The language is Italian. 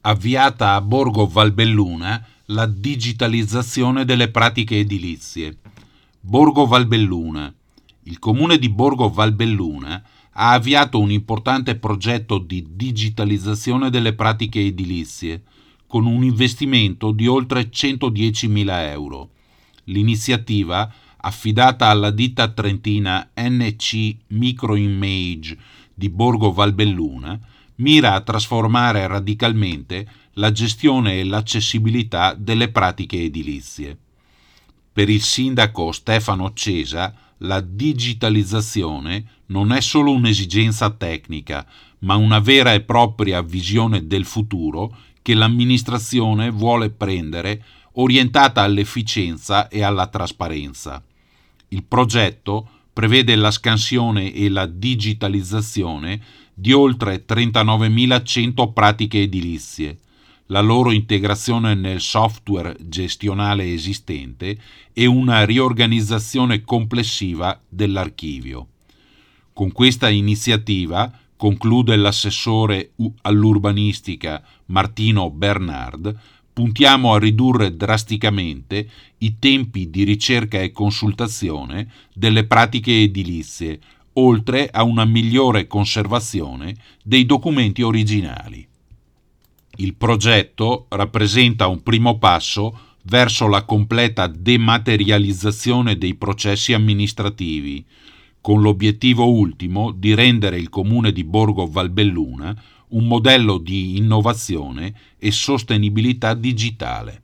Avviata a Borgo Valbelluna la digitalizzazione delle pratiche edilizie. Borgo Valbelluna. Il comune di Borgo Valbelluna ha avviato un importante progetto di digitalizzazione delle pratiche edilizie, con un investimento di oltre 110.000 euro. L'iniziativa, affidata alla ditta trentina NC Microimage di Borgo Valbelluna, mira a trasformare radicalmente la gestione e l'accessibilità delle pratiche edilizie. Per il sindaco Stefano Cesa, la digitalizzazione non è solo un'esigenza tecnica, ma una vera e propria visione del futuro che l'amministrazione vuole prendere, orientata all'efficienza e alla trasparenza. Il progetto prevede la scansione e la digitalizzazione di oltre 39.100 pratiche edilizie, la loro integrazione nel software gestionale esistente e una riorganizzazione complessiva dell'archivio. Con questa iniziativa, conclude l'assessore all'urbanistica Martino Bernard, puntiamo a ridurre drasticamente i tempi di ricerca e consultazione delle pratiche edilizie, oltre a una migliore conservazione dei documenti originali. Il progetto rappresenta un primo passo verso la completa dematerializzazione dei processi amministrativi, con l'obiettivo ultimo di rendere il comune di Borgo Valbelluna un modello di innovazione e sostenibilità digitale.